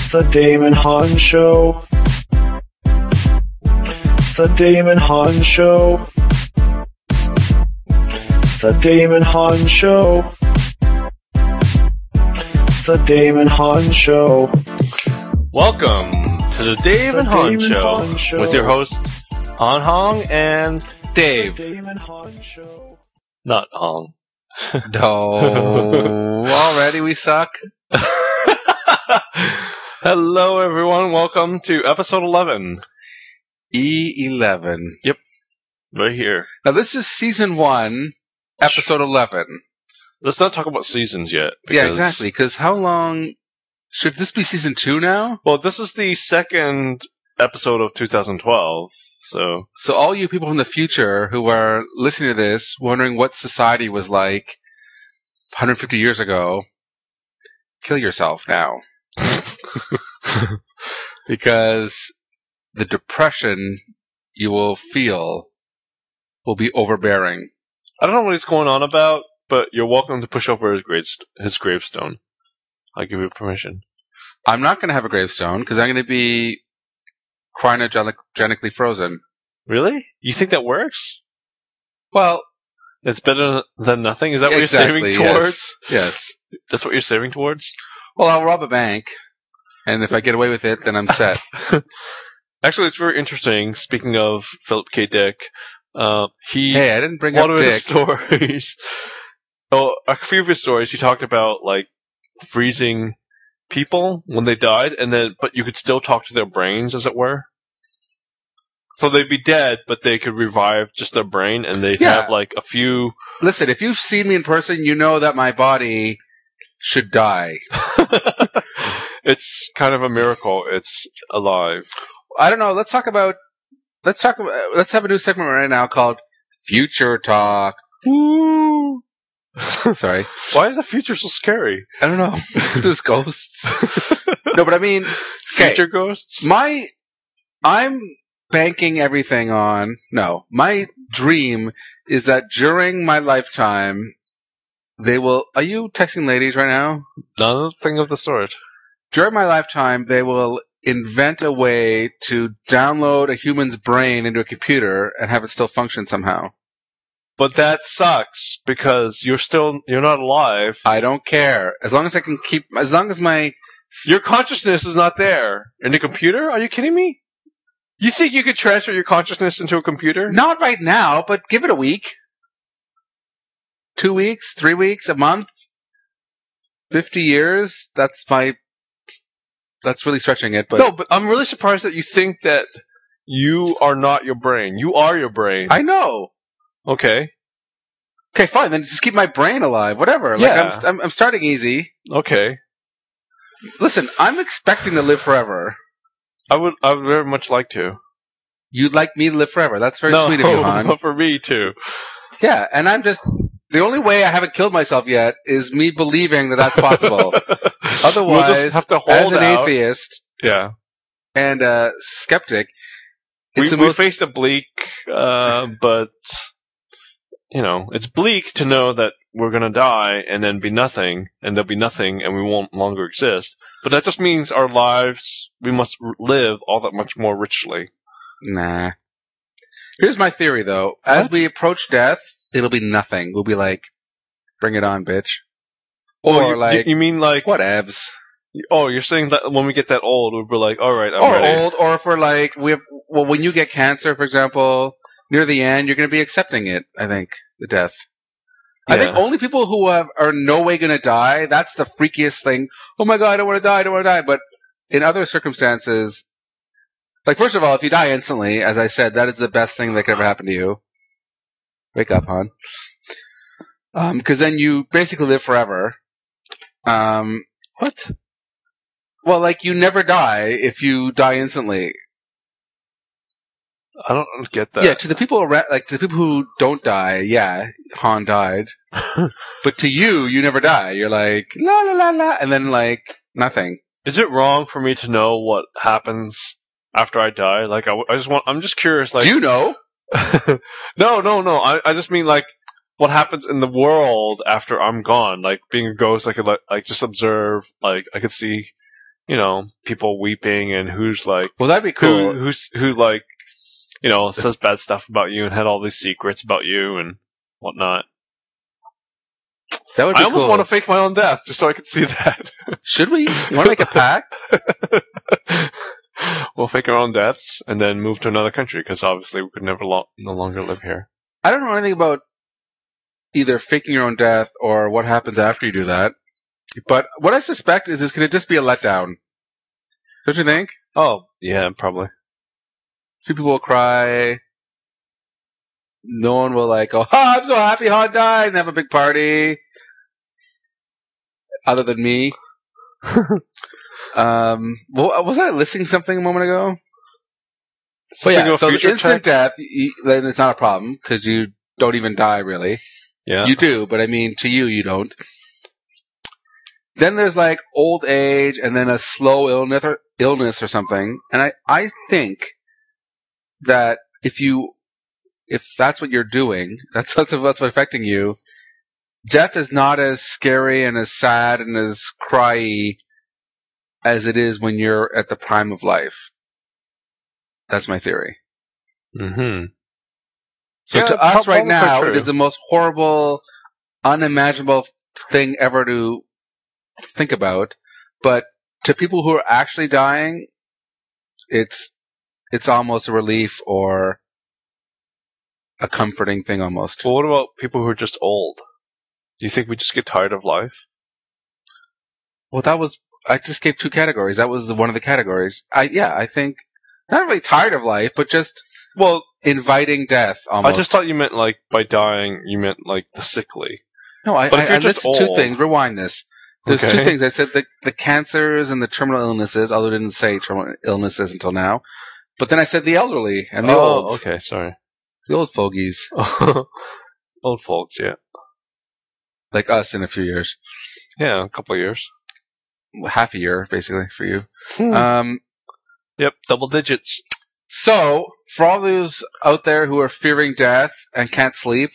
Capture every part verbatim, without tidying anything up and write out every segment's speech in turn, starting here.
The Damon Hahn Show. The Damon Hahn Show. The Damon Hahn Show. The Damon Hahn Show. Welcome to the Dave The and Han Damon Show, Hahn Show. with your hosts Han Hong and Dave. The Damon Hahn Show. Not Hong. No. Already we suck. Hello, everyone. Welcome to episode eleven. E eleven. Right here. Now this is season one, episode eleven. Let's not talk about seasons yet. Yeah, because- exactly. Because how long should this be? Season two now? Well, this is the second episode of two thousand twelve, so So all you people from the future who are listening to this, wondering what society was like one hundred fifty years ago, kill yourself now. Because the depression you will feel will be overbearing. I don't know what he's going on about, but you're welcome to push over his, gravest- his gravestone. I give you permission. I'm not going to have a gravestone because I'm going to be cryogenically frozen. Really? You think that works? Well, It's better than nothing? Is that what exactly, you're saving yes. towards? Yes. That's what you're saving towards? Well, I'll rob a bank, and if I get away with it, then I'm set. Actually, it's very interesting. Speaking of Philip K. Dick, uh, he Hey, I didn't bring one up of his Dick. stories. Oh, a few of his stories. He talked about like freezing people when they died, and then but you could still talk to their brains, as it were. So they'd be dead, but they could revive just their brain, and they'd Yeah. have like a few. Listen, if you've seen me in person, you know that my body should die. It's kind of a miracle. It's alive. I don't know. Let's talk about. Let's talk about. Let's have a new segment right now called Future Talk. Woo! Sorry, Why is the future so scary? I don't know. There's ghosts. No, but I mean, okay. Future ghosts? My, I'm banking everything on. No, my dream is that during my lifetime, they will. Are you texting ladies right now? Nothing of the sort. During my lifetime, they will invent a way to download a human's brain into a computer and have it still function somehow. But that sucks because you're still you're not alive. I don't care. As long as I can keep, as long as my, Your consciousness is not there in the computer. Are you kidding me? You think you could transfer your consciousness into a computer? not right now, but give it a week. Two weeks, three weeks, a month, fifty years. That's my, that's really stretching it, but No, but I'm really surprised that you think that you are not your brain. You are your brain. I know. Okay. Okay, fine. Then just keep my brain alive. Whatever. Like Yeah. I'm, I'm, I'm starting easy. Okay. Listen, I'm expecting to live forever. I would I would very much like to. You'd like me to live forever. That's very no, sweet of you, Han. no, for me too. Yeah, and I'm just the only way I haven't killed myself yet is me believing that that's possible. We'll Otherwise, just have to hold as an out. atheist Yeah. and a skeptic, We, it's the we most. face a bleak, uh, but you know, it's bleak to know that we're gonna die and then be nothing, and there'll be nothing, and we won't longer exist. But that just means our lives, we must r- live all that much more richly. Nah. Here's my theory, though. As What? we approach death, it'll be nothing. We'll be like, "Bring it on, bitch," Oh, or you, like, you mean like? "Whatevs." Oh, you're saying that when we get that old, we'll be like, all right, I'm Or ready. old, or if we're like, we have, well, when you get cancer, for example, near the end, you're going to be accepting it. I think the death. I think Yeah. only people who have, are no way going to die. That's the freakiest thing. Oh my god, I don't want to die. I don't want to die. But in other circumstances, like first of all, if you die instantly, as I said, that is the best thing that could ever happen to you. Wake up, hon. Um, because then you basically live forever. Um, What? well, like you never die if you die instantly. I don't get that. Yeah, to the people around, like to the people who don't die, yeah, Han died. But to you, you never die. You're like la la la la, and then like nothing. Is it wrong for me to know what happens after I die? Like, I, I just want. I'm just curious. Like, Do you know? no, no, no. I, I just mean like what happens in the world after I'm gone. Like being a ghost, I could like, like just observe. Like I could see you know, people weeping and who's like, Well, that'd be who, cool. who's, who like, you know, says bad stuff about you and had all these secrets about you and whatnot. That would be I almost cool. want to fake my own death just so I could see that. Should we? You want to make a pact? We'll fake our own deaths and then move to another country because obviously we could never lo- no longer live here. I don't know anything about either faking your own death or what happens after you do that. But what I suspect is it's going to just be a letdown. Don't you think? Oh, yeah, probably. A few people will cry. No one will like go, oh, I'm so happy Han died and have a big party. Other than me. um, well, was I listing something a moment ago? So Something yeah, of so the future instant tech? death, you, then it's not a problem because you don't even die really. Yeah. You do, but I mean, to you, you don't. Then there's like old age and then a slow illness or, illness or something. And I, I think that if you, if that's what you're doing, that's what's, that's what's affecting you, death is not as scary and as sad and as cryy as it is when you're at the prime of life. That's my theory. Mm-hmm. So Yeah, to us probably right now, true. it is the most horrible, unimaginable thing ever to think about. But to people who are actually dying, it's it's almost a relief or a comforting thing almost. Well, what about people who are just old? Do you think we just get tired of life? Well, that was I just gave two categories. That was the, one of the categories. I yeah, I think not really tired of life, but just Well, inviting death. Almost. I just thought you meant like by dying, you meant like the sickly. no. I, but if I, you're I just listed two old- things. Rewind this. There's Okay. two things. I said the the cancers and the terminal illnesses. Although I didn't say terminal illnesses until now. But then I said the elderly and the oh, old, okay, sorry. the old fogies Old folks, yeah. like us in a few years, Yeah, a couple of years. half a year basically for you. Hmm. Um, Yep, double digits. So, for all those out there who are fearing death and can't sleep,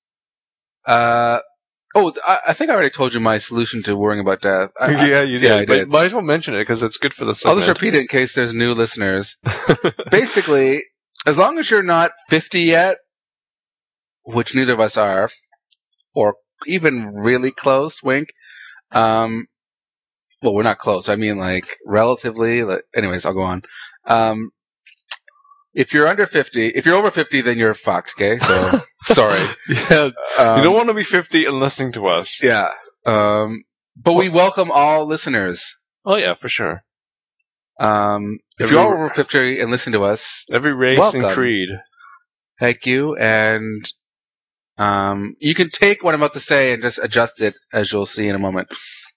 uh, oh, I, I think I already told you my solution to worrying about death. I, I- yeah, you did. yeah, I but did. might as well mention it because it's good for the I'll segment. just repeat it in case there's new listeners. Basically, as long as you're not fifty yet, which neither of us are, or even really close, wink, um, well, we're not close. I mean, like, relatively. Like, anyways, I'll go on. Um, if you're under fifty, if you're over fifty, then you're fucked, okay? So, sorry. yeah, Um, you don't want to be fifty and listening to us. Yeah. Um, but we welcome all listeners. Oh yeah, for sure. Um, if Every- you're over fifty and listen to us, Every race Welcome. and creed. thank you. And um, you can take what I'm about to say and just adjust it, as you'll see in a moment.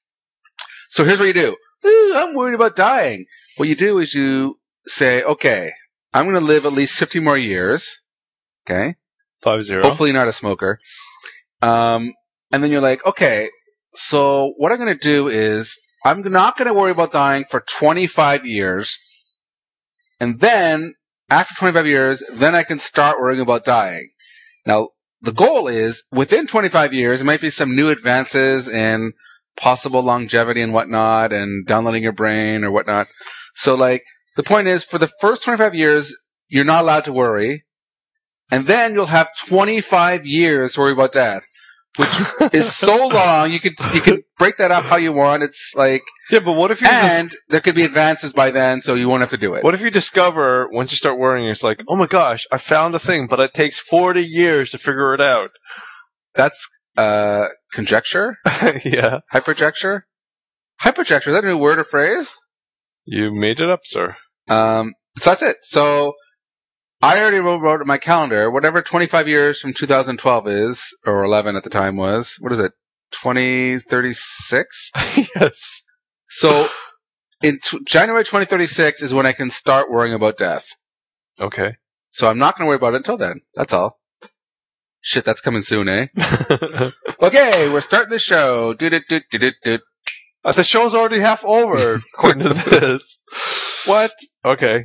So here's what you do. Ooh, I'm worried about dying. What you do is you say, okay, I'm going to live at least fifty more years. Okay. Five zero. Hopefully not a smoker. Um, and then you're like, okay, so what I'm going to do is I'm not going to worry about dying for twenty-five years. And then after twenty-five years, then I can start worrying about dying. Now, the goal is within twenty-five years, there might be some new advances in possible longevity and whatnot and downloading your brain or whatnot. So like the point is for the first twenty-five years, you're not allowed to worry. And then you'll have twenty-five years to worry about death, which is so long. You could, you can break that up how you want. It's like, Yeah, but what if you dis- and there could be advances by then, so you won't have to do it. what if you discover once you start worrying, it's like, oh my gosh, I found a thing, but it takes forty years to figure it out. That's, uh, conjecture? yeah, Hyperjecture? Hyperjecture, is that a new word or phrase? you made it up, sir. Um, so that's it. So I already wrote, wrote in my calendar, whatever twenty-five years from two thousand twelve is, or eleven at the time was, what is it? twenty thirty-six? yes. So in t- January twenty thirty-six is when I can start worrying about death. Okay. So I'm not going to worry about it until then. That's all. Shit, that's coming soon, eh? Okay, we're starting the show. Do do do do do do. Uh, the show's already half over, according to this. What? Okay.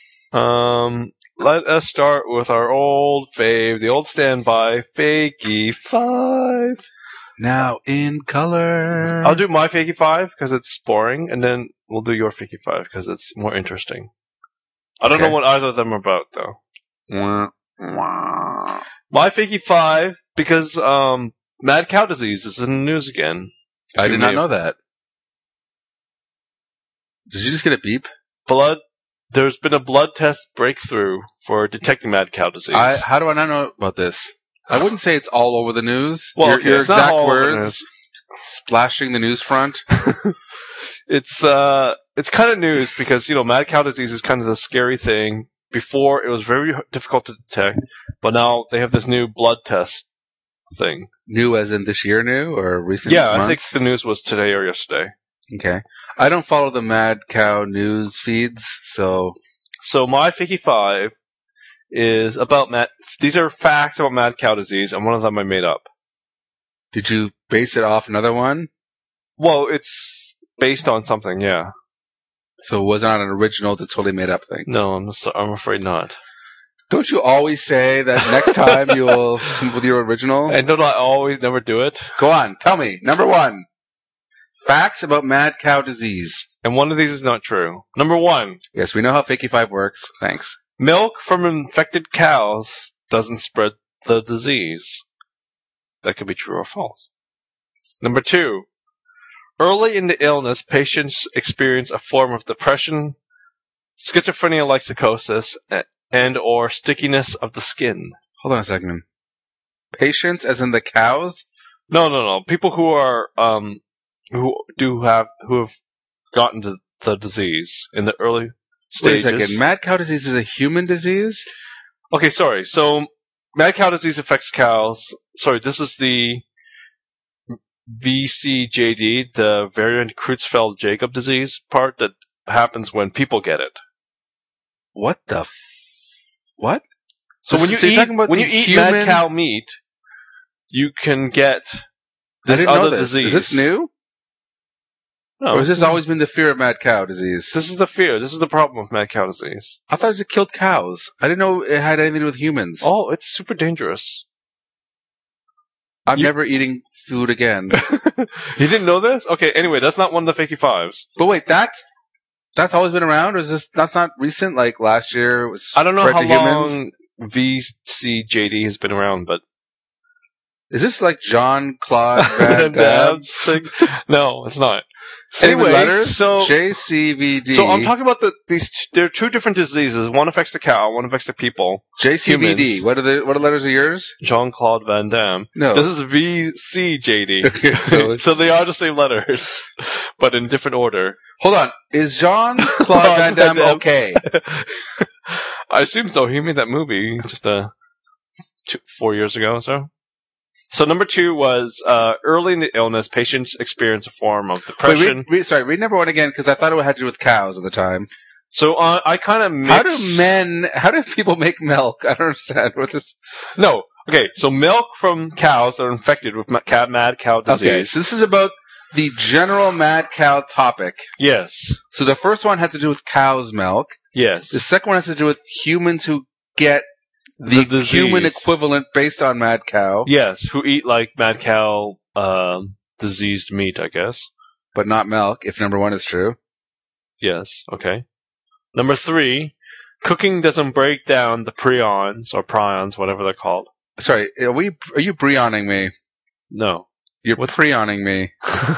Um, let us start with our old fave, the old standby, Fakey Five. Now in color. I'll do my Fakey Five because it's boring, and then we'll do your Fakey Five because it's more interesting. I don't Okay. know what either of them are about, though. Wah, wah. My Fakey Five because um, mad cow disease is in the news again. I You did not may- know that. Did you just get a beep? Blood. There's been a blood test breakthrough for detecting mad cow disease. I, how do I not know about this? I wouldn't say it's all over the news. well, your okay, your it's not exact all over the words news. splashing the news front. It's uh, it's kind of news because you know mad cow disease is kind of the scary thing. Before it was very difficult to detect, but now they have this new blood test thing. New as in this year new or recent Yeah, months? I think the news was today or yesterday. Okay. I don't follow the Mad Cow news feeds, so So my Fakey Five is about mad. These are facts about mad cow disease, and one of them I made up. did you base it off another one? Well, it's based on something. Yeah. So it was not an original, it's a totally made up thing. No, I'm so, I'm afraid not. Don't you always say that next time you will come up with your original? And don't I always never do it? Go on, tell me. Number one. Facts about mad cow disease. And one of these is not true. Number one, Yes, we know how Fakey Five works. Thanks. milk from infected cows doesn't spread the disease. That could be true or false. Number two, early in the illness, patients experience a form of depression, schizophrenia-like psychosis, a- and or stickiness of the skin. Hold on a second. Patients, as in the cows? No, no, no. People who are um, who do have who have gotten to the disease in the early Wait a stages. second. Mad cow disease is a human disease? Okay, sorry. So, mad cow disease affects cows. Sorry, this is the V C J D, the variant Creutzfeldt-Jakob disease part that happens when people get it. What the f- What? So This when you is- so you're eat talking about when the you eat human- mad cow meat, you can get I this didn't know other this. disease. Is this new? No, Or has this always been the fear of mad cow disease? this is the fear. This is the problem with mad cow disease. I thought it just killed cows. I didn't know it had anything to do with humans. Oh, it's super dangerous. I'm you- never eating food again. You didn't know this? Okay, anyway, that's not one of the Fakey Fives. But wait, that's that's always been around, or is this that's not recent? Like last year, it was I don't know spread how to humans? long V C J D has been around, but Is this like Jean Claude Van Damme? Dab's thing? No, it's not. Same Anyway, letters. so- J C V D. So I'm talking about the these. T- there are two different diseases. One affects the cow. One affects the people. J C V D. humans. What are the what are letters of yours? Jean Claude Van Damme. No. This is V C J D. Okay, so so they are the same letters, but in different order. Hold on. Is Jean Claude Van Damme Damme. okay? I assume so. He made that movie just uh, two, four years ago or so. So number two was uh, early in the illness, patients experience a form of Wait, depression. read, read, sorry, read number one again because I thought it had to do with cows at the time. So uh, I kind of How do men? How do people make milk? I don't understand what this. No. Okay, so milk from cows that are infected with ma- ca- mad cow disease. Okay, so this is about the general mad cow topic. Yes. So the first one has to do with cow's milk. Yes. The second one has to do with humans who get the, disease. human equivalent based on mad cow, Yes, who eat like mad cow um, diseased meat, I guess. but not milk. If number one is true, Yes, okay. Number three, cooking doesn't break down the prions or prions, whatever they're called. sorry, are we? Are you breoning me? No. You're What's- preoning me.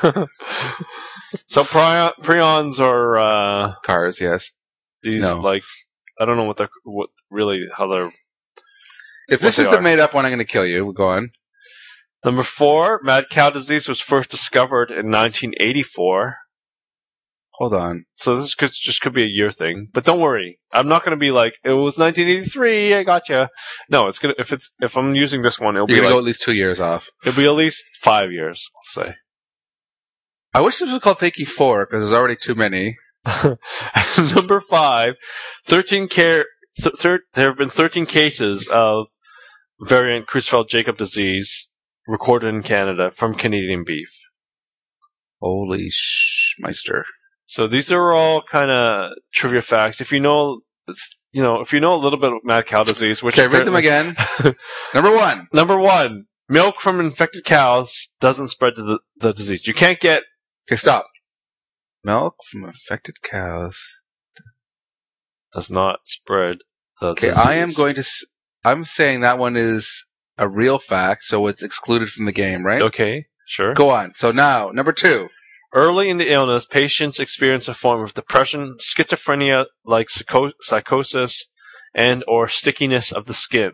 So prion, prions are uh, Cars, yes. these No. like I don't know what they're what really how they're. If this What is they the are. made up one, I'm going to kill you. Go on. Number four, mad cow disease was first discovered in nineteen eighty-four. Hold on. So this could, just could be a year thing, but don't worry. I'm not going to be like it was nineteen eighty-three. I gotcha. No, it's gonna if it's if I'm using this one, it'll You're be going to like, go at least two years off. it'll be at least five years. I'll say. I wish this was called Fakey four because there's already too many. Number five, thirteen care. Th- thir- there have been thirteen cases of variant Creutzfeldt-Jakob disease recorded in Canada from Canadian beef. Holy schmeister. So these are all kind of trivia facts. If you know, it's, you know, if you know a little bit of mad cow disease, which Okay, read them apparently- again. Number one. Number one, Milk from infected cows doesn't spread the, the disease. You can't get Okay, stop. Milk from affected cows. does not spread the Okay, disease. I am going to. S- I'm saying that one is a real fact, so it's excluded from the game, right? Okay, sure. Go on. So now, number two. Early in the illness, patients experience a form of depression, schizophrenia like psycho- psychosis, and or stickiness of the skin.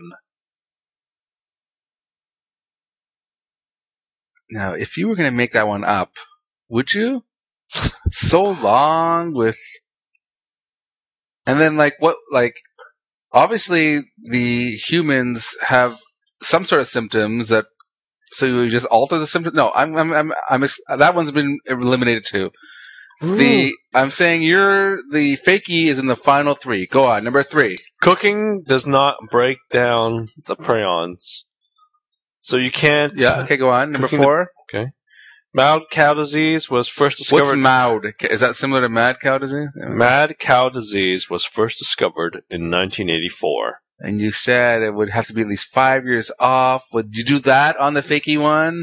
Now, if you were going to make that one up, would you? So long with. And then, like, what, like, obviously the humans have some sort of symptoms that, so you just alter the symptoms? No, I'm, I'm, I'm, I'm, ex- that one's been eliminated too. The, I'm saying you're, the fakie is in the final three. Go on, number three. Cooking does not break down the prions. So you can't... Yeah, okay, go on. Number Cooking four. Okay. Mad cow disease was first What's discovered... M A U D? Is that similar to mad cow disease? Mad cow disease was first discovered in nineteen eighty-four. And you said it would have to be at least five years off. Would you do that on the fakie one?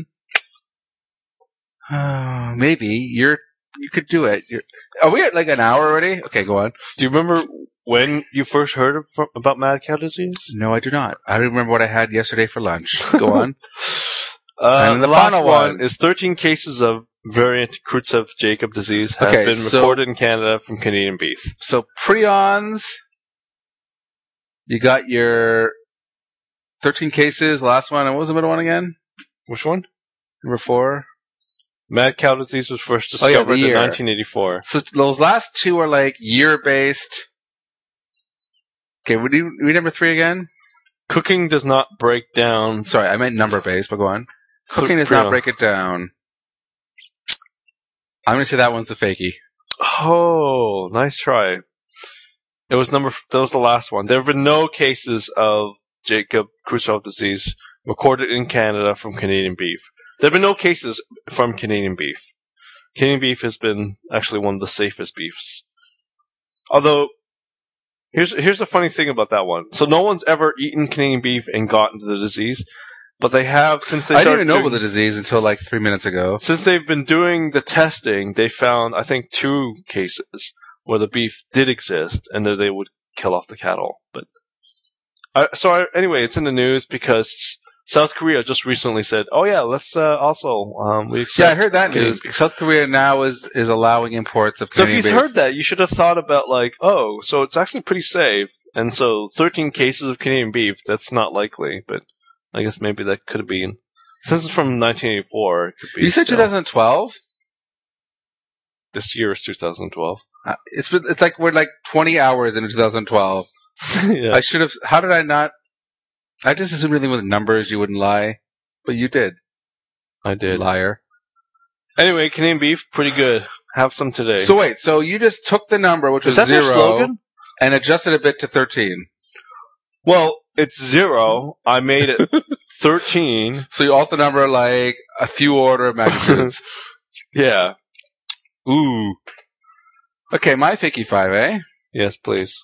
Uh, maybe. You're, you could do it. You're, are we at like an hour already? Okay, go on. Do you remember when you first heard of, about mad cow disease? No, I do not. I don't remember what I had yesterday for lunch. Go on. Uh, And the the last final one one. is thirteen cases of variant Creutzfeldt-Jakob disease have Okay, been so- reported in Canada from Canadian beef. So prions, you got your thirteen cases. Last one. And what was the middle one again? Which one? Number four. Mad cow disease was first Oh, yeah, the discovered in year. nineteen eighty-four. So those last two are like year based. Okay, would you read number three again? Cooking does not break down. Sorry, I meant number based, but go on. Cooking does Prion. not break it down. I'm going to say that one's the fakie. Oh, nice try. It was number. That was the last one. There have been no cases of Jacob Creutzfeldt disease recorded in Canada from Canadian beef. There have been no cases from Canadian beef. Canadian beef has been actually one of the safest beefs. Although, here's here's the funny thing about that one. So no one's ever eaten Canadian beef and gotten the disease, but they have since they I didn't started even know doing- about the disease until like three minutes ago. Since they've been doing the testing, they found, I think, two cases where the beef did exist and that they would kill off the cattle. But I, so I, anyway, it's in the news because South Korea just recently said, "Oh yeah, let's uh, also um, we accept." Yeah, I heard that Canadian news. beef." South Korea now is, is allowing imports of So if Canadian you've beef. heard that, you should have thought about like, oh, so it's actually pretty safe, and so thirteen cases of Canadian beef. That's not likely, but I guess maybe that could have been. Since it's from nineteen eighty-four, it could be. You said still. twenty twelve? This year is two thousand twelve. Uh, it's been, it's like we're like twenty hours into twenty twelve. Yeah. I should have. How did I not? I just assumed anything with numbers you wouldn't lie, but you did. I did. Liar. Anyway, Canadian beef, pretty good. Have some today. So wait, so you just took the number, which is was that their zero, slogan? and adjusted a bit to thirteen. Well, it's zero. I made it thirteen. So you altered the number like a few order of magnitudes. Yeah. Ooh. Okay, my Ficky five, eh? Yes, please.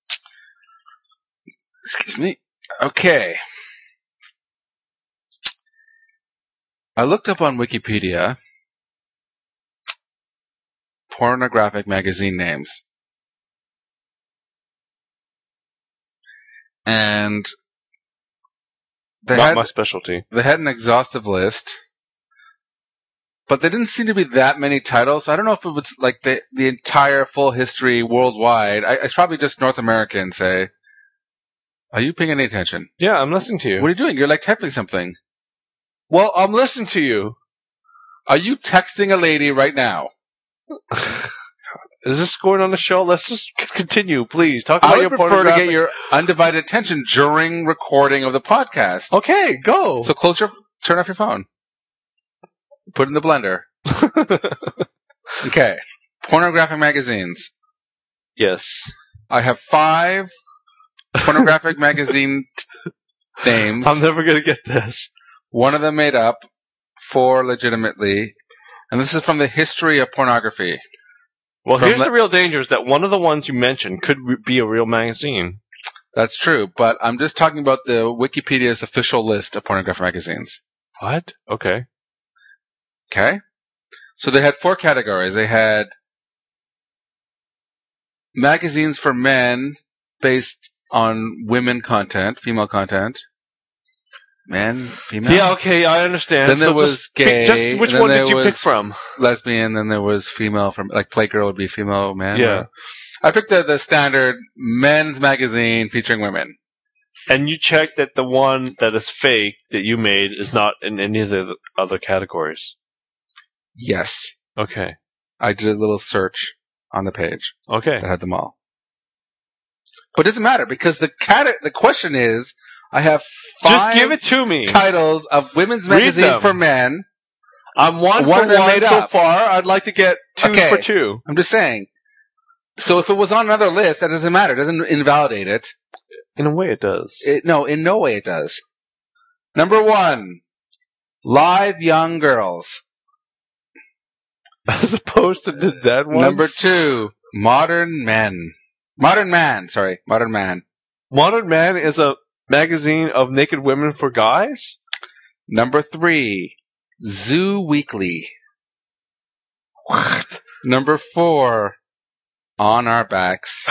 Excuse me. Okay. I looked up on Wikipedia pornographic magazine names. And they Not had, my specialty. they had an exhaustive list, but there didn't seem to be that many titles. I don't know if it was like the, the entire full history worldwide. I, it's probably just North American, say. Are you paying any attention? Yeah, I'm listening to you. What are you doing? You're like typing something. Well, I'm listening to you. Are you texting a lady right now? Is this going on the show? Let's just c- continue, please. Talk I about would your prefer to pornographic... get your undivided attention during recording of the podcast. Okay, go. So close your, turn off your phone. Put it in the blender. Okay. Pornographic magazines. Yes. I have five pornographic magazine t- names. I'm never going to get this. One of them made up, four legitimately. And this is from the history of pornography. Well, From here's le- the real danger is that one of the ones you mentioned could re- be a real magazine. That's true, but I'm just talking about the Wikipedia's official list of pornographic magazines. What? Okay. Okay. So they had four categories. They had magazines for men based on women content, female content. Men, female? Yeah, okay, I understand. Then there so was just pick- gay. just which and then one there did you pick was from? Lesbian, then there was female from, like Playgirl would be female, man. Yeah. Or- I picked the, the standard men's magazine featuring women. And you checked that the one that is fake that you made is not in any of the other categories. Yes. Okay. I did a little search on the page Okay. that had them all. But it doesn't matter because the cat- the question is, I have five Just give it to me. titles of women's Read magazine them. for men. I'm one, One for that one made so up. far. I'd like to get two Okay. for two. I'm just saying. So if it was on another list, that doesn't matter. It doesn't invalidate it. In a way, it does. it. No, in no way it does. Number one, Live Young Girls. As opposed to the dead ones. Number two, Modern Men. Modern Man, sorry. Modern Man. Modern Man is a magazine of naked women for guys? Number three, Zoo Weekly. What? Number four, On Our Backs.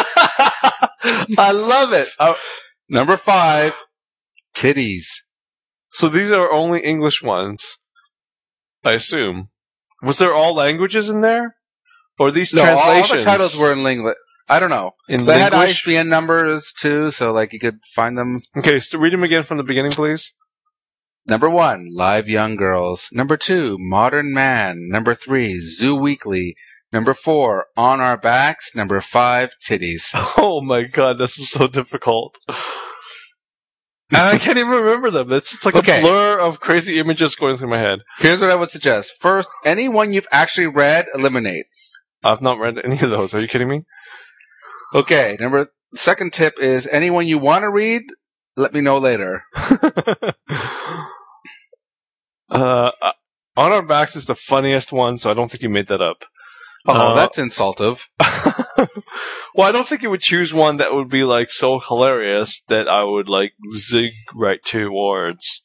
I love it. Uh, Number five, Titties. so these are only English ones, I assume. Was there all languages in there? Or are these No, all translations? the titles were in English. I don't know. in They had I S English? B N numbers too, so like you could find them. Okay, so read them again from the beginning, please. Number one, Live Young Girls. Number two, Modern Man. Number three, Zoo Weekly. Number four, On Our Backs. Number five, Titties. Oh my god, this is so difficult. And I can't even remember them. It's just like Okay. a blur of crazy images going through my head. Here's what I would suggest. First, anyone you've actually read, eliminate. I've not read any of those. Are you kidding me? Okay, number second tip is anyone you want to read, let me know later. uh, On Our Backs is the funniest one, so I don't think you made that up. Oh, Uh, that's insultive. Well, I don't think you would choose one that would be like so hilarious that I would like zig right towards.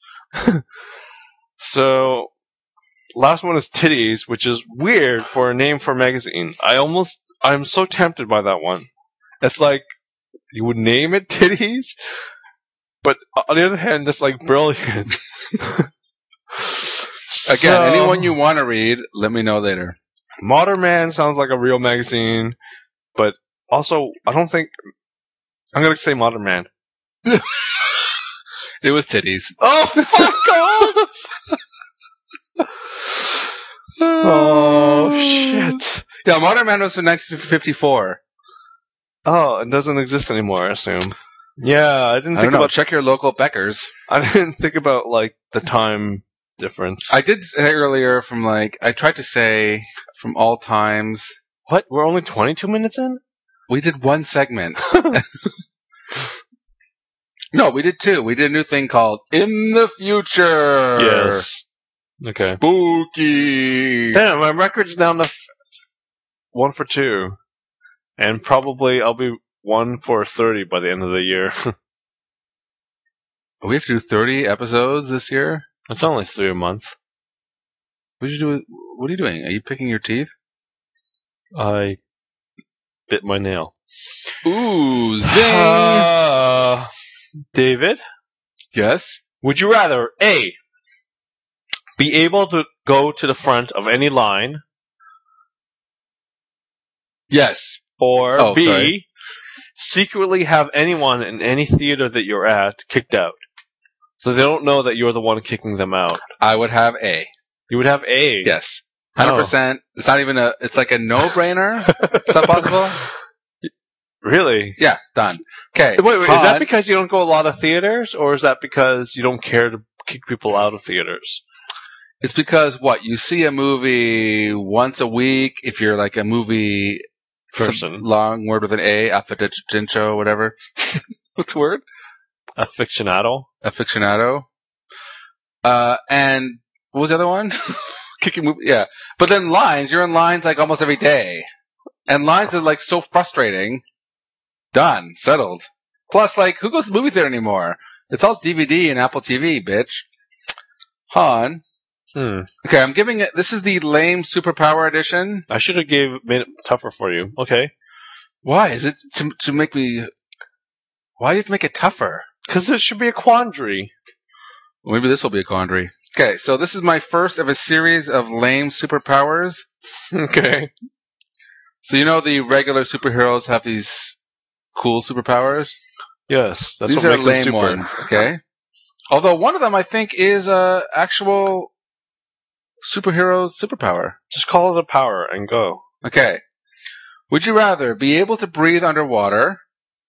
So, last one is Titties, which is weird for a name for a magazine. I almost, I'm so tempted by that one. It's like, you would name it Titties, but on the other hand, that's like brilliant. Again, So- anyone you want to read, let me know later. Modern Man sounds like a real magazine, but also, I don't think, I'm gonna say Modern Man. It was Titties. Oh, fuck off! Oh, shit. Yeah, Modern Man was from nineteen fifty-four. Oh, it doesn't exist anymore, I assume. Yeah, I didn't I think don't know. about, Check your local Beckers. I didn't think about, like, the time difference. I did say earlier from like, I tried to say from all times. What? We're only twenty-two minutes in? We did one segment. No, we did two. We did a new thing called In the Future. Yes. Okay. Spooky. Damn, my record's down to f- one for two. And probably I'll be one for thirty by the end of the year. We have to do thirty episodes this year? It's only three a month. What did you do? What are you doing? Are you picking your teeth? I bit my nail. Ooh, zing! Uh, David, Yes? would you rather A, be able to go to the front of any line, Yes. or Oh, B, sorry. secretly have anyone in any theater that you're at kicked out? So they don't know that you're the one kicking them out. I would have A. You would have A. Yes. one hundred percent. It's not even a, it's like a no-brainer. Is that possible? Really? Yeah, done. Okay. Wait, wait, is that Pod- because you don't go a lot of theaters, or is that because you don't care to kick people out of theaters? It's because what? You see a movie once a week if you're like a movie Person. some long word with an A, aficionado, whatever. What's the word? A fictionado? Aficionado. Uh, and what was the other one? Kicking movie. Yeah. But then lines, you're in lines like almost every day. And lines are like so frustrating. Done. Settled. Plus, like, who goes to the movie theater anymore? It's all D V D and Apple T V, bitch. Han. Hmm. Okay, I'm giving it. This is the lame superpower edition. I should have gave made it tougher for you. Okay. Why is it to to make me? Why do you have to make it tougher? Because it should be a quandary. Well, maybe this will be a quandary. Okay, so this is my first of a series of lame superpowers. Okay. So you know the regular superheroes have these cool superpowers. Yes, that's These what are makes them lame super. ones. Okay. Although one of them, I think, is a actual superhero superpower. Just call it a power and go. Okay. Would you rather be able to breathe underwater?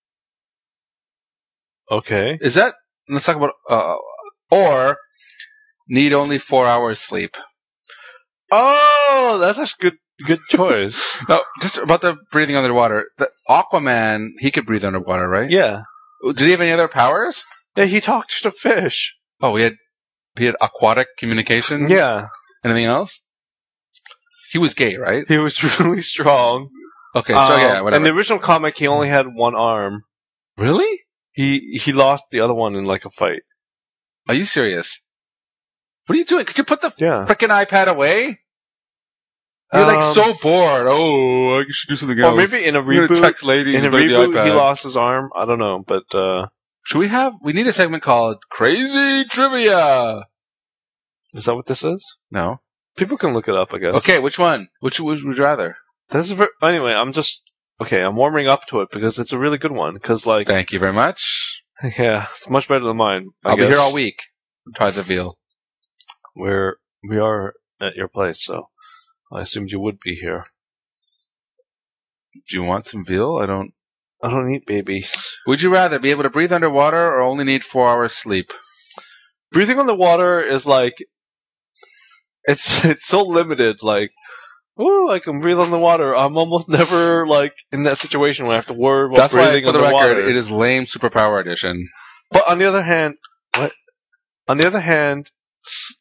Okay. Is that? Let's talk about. Uh, or need only four hours sleep. Oh, that's a good good choice. No, just about the breathing underwater. The Aquaman, he could breathe underwater, right? Yeah. Did he have any other powers? Yeah, he talked to fish. Oh, he had he had aquatic communication. Yeah. Anything else? He was gay, right? He was really strong. Okay, so Um, yeah, whatever. In the original comic, he only had one arm. Really? He he lost the other one in like a fight. Are you serious? What are you doing? Could you put the Yeah. frickin' iPad away? You're like Um, so bored. Oh, I should do something Or else. maybe in a I'm gonna reboot. text ladies In a about the reboot, iPad. he lost his arm. I don't know, but uh, Should we have? We need a segment called "Crazy Trivia." is that what this is? No. People can look it up, I guess. Okay, which one? Which would you rather? This is ver- anyway. I'm just okay. I'm warming up to it because it's a really good one. Because like, Thank you very much. yeah, it's much better than mine. I I'll be guess. here all week. Try the veal. Where we are at your place, so I assumed you would be here. Do you want some veal? I don't. I don't eat babies. Would you rather be able to breathe underwater or only need four hours sleep? Breathing on the water is like it's it's so limited. Like, oh, I can breathe on the water. I'm almost never like in that situation where I have to worry about That's why, breathing for the underwater. record, it is lame superpower edition. But on the other hand, what? On the other hand, s-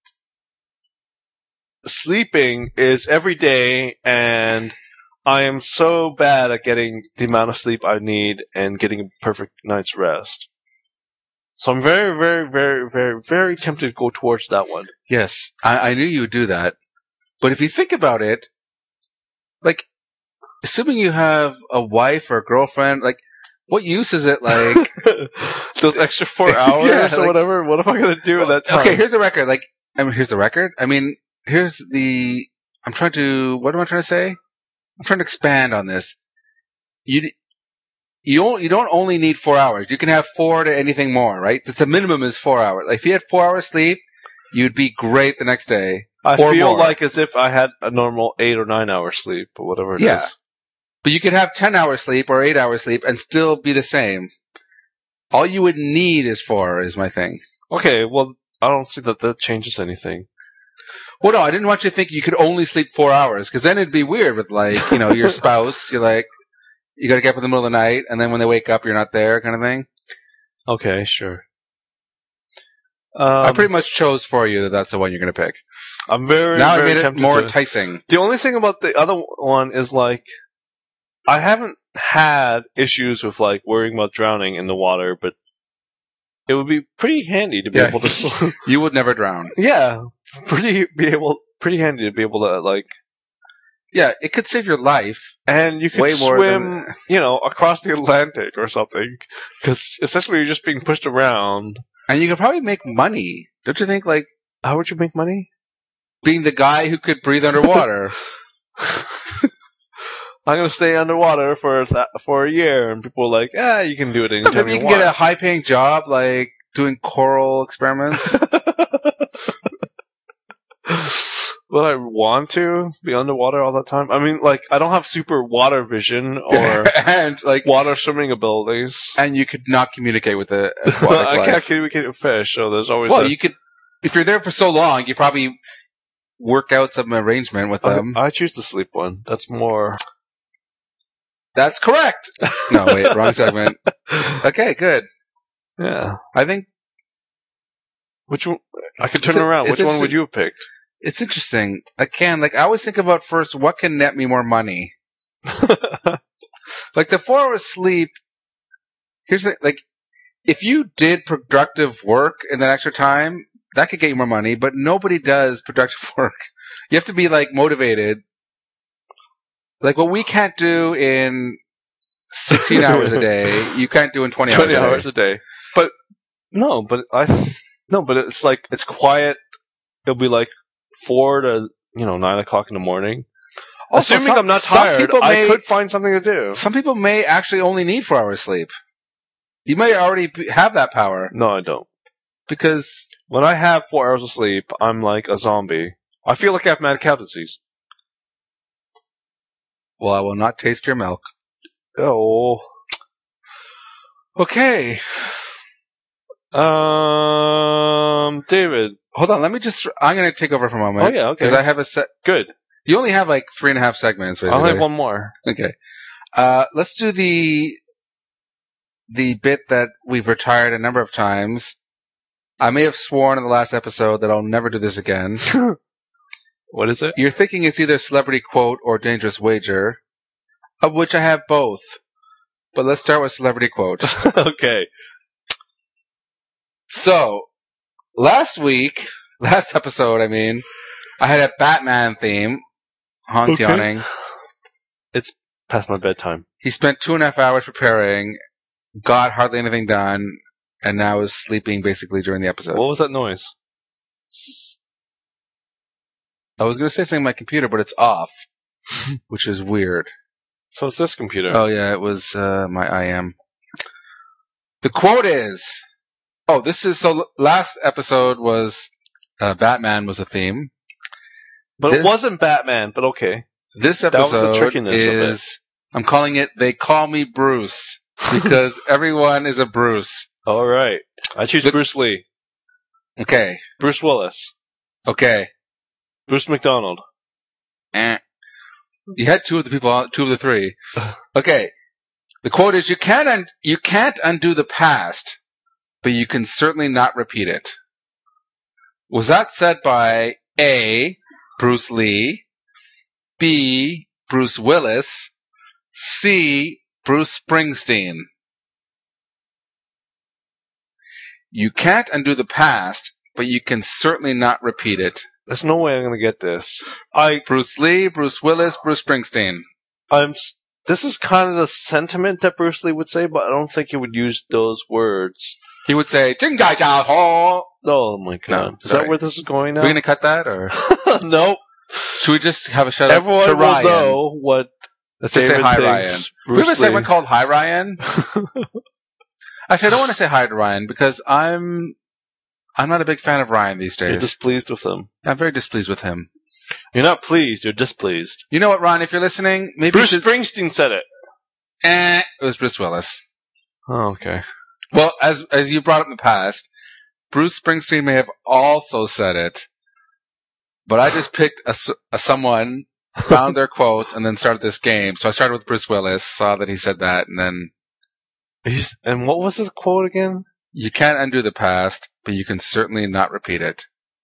sleeping is every day, and I am so bad at getting the amount of sleep I need and getting a perfect night's rest. So I'm very, very, very, very, very tempted to go towards that one. Yes, I, I knew you would do that. But if you think about it, like, assuming you have a wife or a girlfriend, like, what use is it, like... Those extra four hours Yeah, or like- whatever? What am I going to do with that time? Okay, here's the record. Like, I mean, here's the record. I mean, here's the... I'm trying to... What am I trying to say? I'm trying to expand on this. You... You don't, you don't only need four hours. You can have four to anything more, right? The minimum is four hours. Like, if you had four hours sleep, you'd be great the next day. I or feel more. like as if I had a normal eight or nine hour sleep or whatever it is. Yeah. But you could have ten hours sleep or eight hours sleep and still be the same. All you would need is four, is my thing. Okay, well, I don't see that that changes anything. Well, no, I didn't want you to think you could only sleep four hours, because then it'd be weird with, like, you know, your spouse. You're like, you gotta get up in the middle of the night, and then when they wake up, you're not there, kind of thing. Okay, sure. Um, I pretty much chose for you that that's the one you're gonna pick. I'm very, Now I very made it tempted more to- enticing. The only thing about the other one is like, I haven't had issues with like worrying about drowning in the water, but it would be pretty handy to be Yeah. able to. Sw- You would never drown. yeah, pretty be able, pretty handy to be able to like, Yeah, it could save your life. and you could Way more swim, than- you know, across the Atlantic or something, because essentially you're just being pushed around. And you could probably make money. Don't you think, like, How would you make money? being the guy who could breathe underwater? I'm gonna stay underwater for th- for a year, and people are like, "Ah, you can do it anytime Maybe you you can want." get a high-paying job, like, doing coral experiments. Would I want to be underwater all the time? I mean, like, I don't have super water vision or and, like, water swimming abilities. and you could not communicate with the aquatic I life. can't communicate with fish, so there's always Well, a, you could, if you're there for so long, you probably work out some arrangement with them. I, I choose the sleep one. That's more. That's correct. No, wait, wrong segment. Okay, good. Yeah. I think Which one? I could turn It's a- around. it's Which one interesting- would you have picked? it's interesting. Again, like, I always think about first, what can net me more money? Like, the four hours sleep, here's the, like, if you did productive work in that extra time, that could get you more money, but nobody does productive work. You have to be like motivated. Like what we can't do in sixteen hours a day, you can't do in twenty, twenty hours, hours a day. a day. But no, but I no, but it's like it's quiet. It'll be like four to you know nine o'clock in the morning. Also, Assuming some- I'm not some tired, people I may- could find something to do. Some people may actually only need four hours sleep. You may already be- have that power No, I don't. because When I have four hours of sleep, I'm like a zombie. I feel like I have mad cow disease. well, I will not taste your milk. Oh. Okay, Um, David. hold on. Let me just. I'm going to take over for a moment. Oh yeah, okay. Because I have a set. Good. You only have like three and a half segments. Basically. I'll have one more. Okay. Uh, let's do the the bit that we've retired a number of times. I may have sworn in the last episode that I'll never do this again. What is it? You're thinking it's either celebrity quote or dangerous wager, of which I have both. But let's start with celebrity quote. Okay. So, last week, last episode, I mean, I had a Batman theme. Han's Okay. yawning. It's past my bedtime. He spent two and a half hours preparing, got hardly anything done, and now is sleeping basically during the episode. What was that noise? I was going to say something on my computer, but it's off, which is weird. So it's this computer. Oh, yeah, it was uh, my I M. The quote is, oh, this is, so last episode was, uh, Batman was a theme. but it this- wasn't Batman, but okay. This That was the episode trickiness of it. is, I'm calling it, They Call Me Bruce, because everyone is a Bruce. All right. I choose The- Bruce Lee. Okay, Bruce Willis. okay. Bruce McDonald. Eh. You had two of the people, two of the three. Okay. The quote is, you can't, un- you can't undo the past, but you can certainly not repeat it. Was that said by A, Bruce Lee, B, Bruce Willis, C, Bruce Springsteen? You can't undo the past, but you can certainly not repeat it. There's no way I'm going to get this. I, Bruce Lee, Bruce Willis, Bruce Springsteen. I'm, s- this is kind of the sentiment that Bruce Lee would say, but I don't think he would use those words. He would say, "Jing jai jia ho." Oh my god. No, is sorry. that where this is going Are now? we going to cut that, or Nope. should we just have a shout out Everyone to will Ryan? know what Let's just say David hi, thinks Ryan. Bruce we have a Lee- segment called Hi, Ryan. Actually, I don't want to say hi to Ryan because I'm I'm not a big fan of Ryan these You're days. displeased with him. I'm very displeased with him. You're not pleased, you're displeased. You know what, Ryan? If you're listening, maybe Bruce you should. Springsteen said it. Eh, it was Bruce Willis. Oh, okay. Well, as as you brought up in the past, Bruce Springsteen may have also said it, but I just picked a, s- a someone, found their quotes, and then started this game. So I started with Bruce Willis, saw that he said that, and then He's, and what was his quote again? you can't undo the past, but you can certainly not repeat it.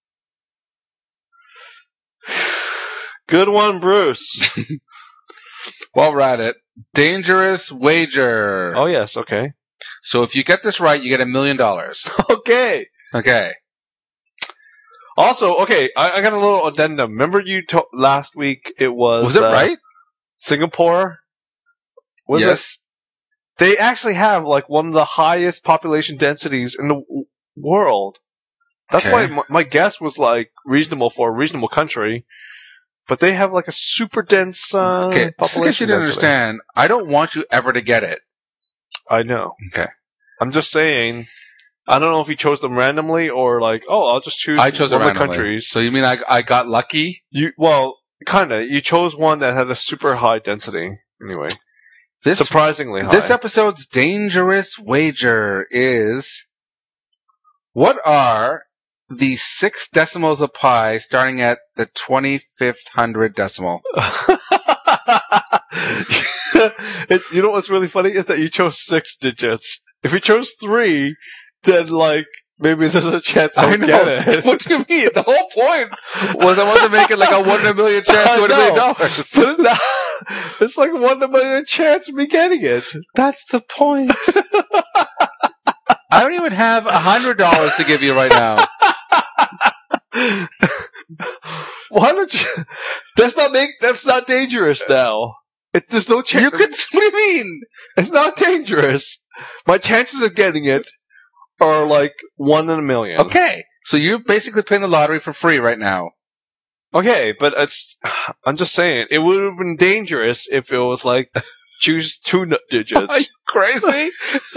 Good one, Bruce. While we're at it, dangerous wager. Oh, yes, okay. So if you get this right, you get a million dollars. Okay. Okay. Also, okay, I, I got a little addendum. Remember you to- last week it was... Was it uh, right? Singapore? Was it? Yes. They actually have, like, one of the highest population densities in the w- world. That's Okay. why my, my guess was, like, reasonable for a reasonable country. But they have, like, a super dense uh, Okay. Just in case you population didn't density. understand, I don't want you ever to get it. I know. Okay. I'm just saying, I don't know if he chose them randomly or, like, oh, I'll just choose I chose it one of the randomly. countries. So you mean I I got lucky? You Well, kind of. You chose one that had a super high density. Anyway. This Surprisingly high. this episode's dangerous wager is: what are the six decimals of pi starting at the twenty-fifth hundred decimal? it, you know what's really funny is that you chose six digits. If you chose three, then like maybe there's a chance I'll I know. get it. What do you mean? The whole point was I want to make it like a one in a million chance I to win a million know. dollars. But now, it's like one in a million chance of me getting it. That's the point. I don't even have a hundred dollars to give you right now. Why don't you? That's not make. That's not dangerous now. It's there's no chance. You could. What do you mean? It's not dangerous. My chances of getting it are like one in a million. Okay, so you're basically playing the lottery for free right now. Okay, but it's. I'm just saying it would have been dangerous if it was like choose two n- Are digits. you crazy?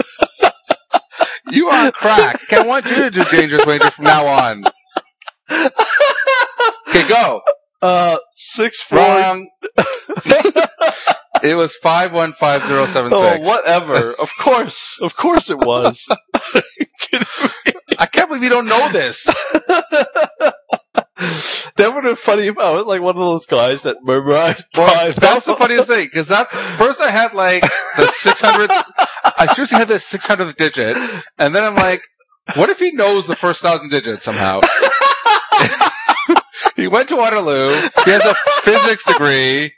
You are crack. I want you to do Dangerous Wager from now on. Okay, go. Uh, six four. Wrong. It was five one five zero seven Oh, six. whatever. Of course, of course, it was. Are you kidding me? I can't believe you don't know this. That would have been funny if I was like one of those guys that memorized five. That's the funniest thing, because that's first I had like the six hundredth. I seriously had the six hundredth digit, and then I'm like, what if he knows the first thousand digits somehow? He went to Waterloo. He has a physics degree.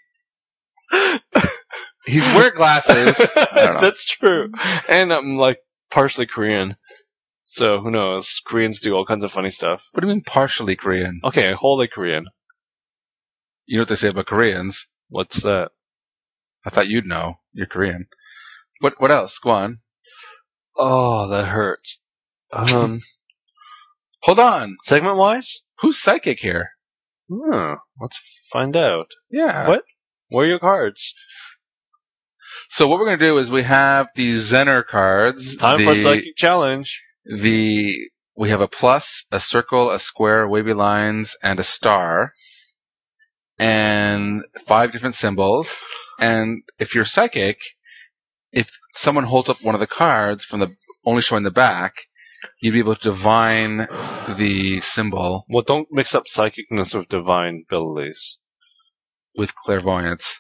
He's wearing glasses. I don't know. That's true. And I'm like partially Korean. So who knows? Koreans do all kinds of funny stuff. What do you mean partially Korean? Okay, wholly Korean. You know what they say about Koreans? What's that? I thought you'd know. You're Korean. What What else? Go on. Oh, that hurts. Um, Hold on. segment wise? Who's psychic here? Hmm, let's find out. Yeah. What? Where are your cards? So what we're going to do is we have the Zener cards. Time the, for psychic challenge. The we have a plus, a circle, a square, wavy lines, and a star, and five different symbols. And if you're psychic, if someone holds up one of the cards from the only showing the back, you'd be able to divine the symbol Well, don't mix up psychicness with divine abilities. with clairvoyance.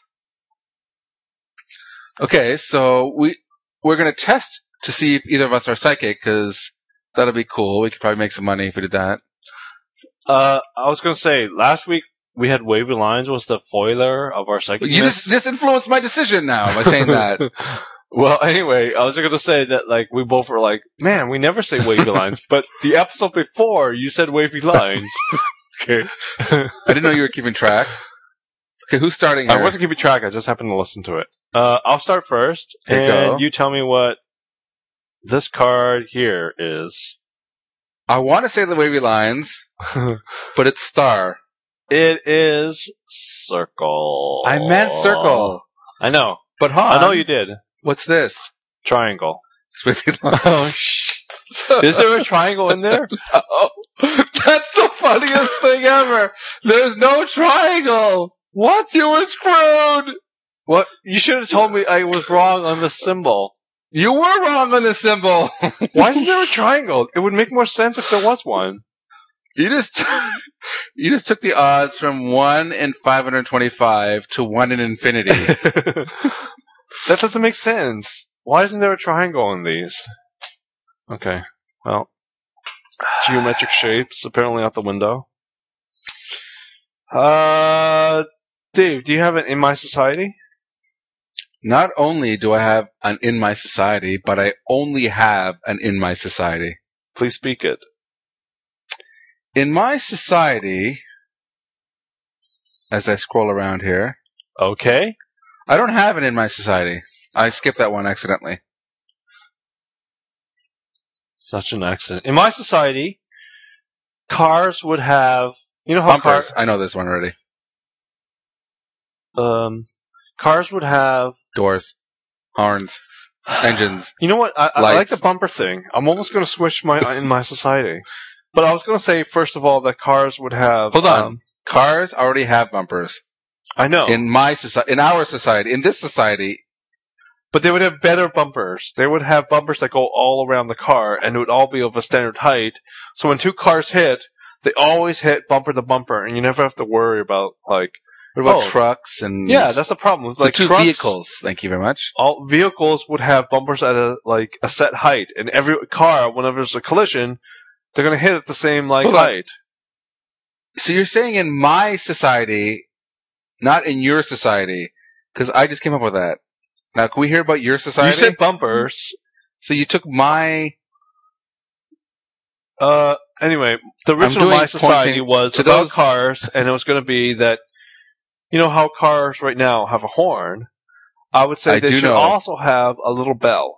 Okay, so we we're going to test to see if either of us are psychic, because that'll be cool. We could probably make some money if we did that. Uh, I was gonna say, last week we had wavy lines was the foiler of our psychicness. You just this influenced my decision now by saying that. Well, anyway, I was going to say that, like, we both were like, man, we never say wavy lines, but the episode before, you said wavy lines. Okay. I didn't know you were keeping track. Okay, who's starting here? I wasn't keeping track, I just happened to listen to it. Uh, I'll start first, Okay, and go. you tell me what this card here is. I want to say the wavy lines, but it's star. It is circle. I meant circle. I know. But Han, I know you did. what's this? Triangle. It's wavy lines. Oh, shh. Is there a triangle in there? Oh, that's the funniest thing ever. There's no triangle. What? You were screwed. What? You should have told me I was wrong on the symbol. You were wrong on the symbol. Why isn't there a triangle? It would make more sense if there was one. You just you just took the odds from one in five hundred twenty-five to one in infinity. That doesn't make sense. Why isn't there a triangle in these? Okay, well, geometric shapes apparently out the window. Uh, Dave, do you have an In My Society? Not only do I have an In My Society, but I only have an In My Society. Please speak it. In my society, as I scroll around here, Okay. I don't have an In My Society. I skipped that one accidentally. Such an accident. In my society, cars would have, you know how Bumpers. cars, I know this one already. um, cars would have, Doors. Horns. Engines. you know what? I, I like Lights. the bumper thing. I'm almost going to switch my In My Society. But I was going to say, first of all, that cars would have. Hold on. um, Cars already have bumpers. I know. In my society, in our society, in this society, But they would have better bumpers. They would have bumpers that go all around the car, and it would all be of a standard height. So when two cars hit, they always hit bumper to bumper, and you never have to worry about, like... what about Oh. trucks and... Yeah, that's the problem. so Like two trucks, vehicles. Thank you very much. All vehicles would have bumpers at a, like, a set height, and every car, whenever there's a collision, they're going to hit at the same, like, Hold on. height. So you're saying in my society, not in your society, because I just came up with that. Now, can we hear about your society? You said bumpers. So you took my... Uh, anyway, the original doing My Society pointing was to about those- cars, and it was going to be that, you know how cars right now have a horn? I would say I they do should know. also have a little bell.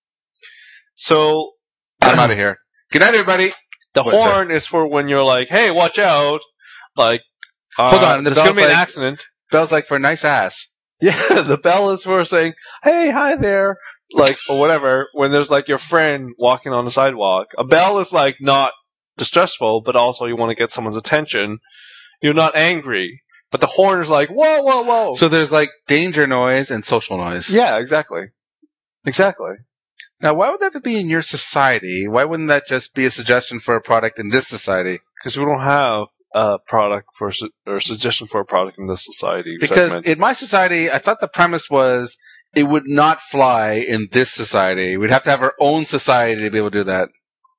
So I'm out of here. Good night, everybody. the What, horn is for when you're like, hey, watch out. Like, uh, Hold on, the there's going to bell's be an like- accident. Bell's like for a nice ass. Yeah, the bell is for saying, hey, hi there. Like, or whatever, when there's like your friend walking on the sidewalk. A bell is like not distressful, but also you want to get someone's attention. You're not angry. But the horn is like, whoa, whoa, whoa. So there's like danger noise and social noise. Yeah, exactly. Exactly. Now, why would that be in your society? Why wouldn't that just be a suggestion for a product in this society? Because we don't have a product for, su- or suggestion for a product in this society. Because segment. in my society, I thought the premise was it would not fly in this society. We'd have to have our own society to be able to do that.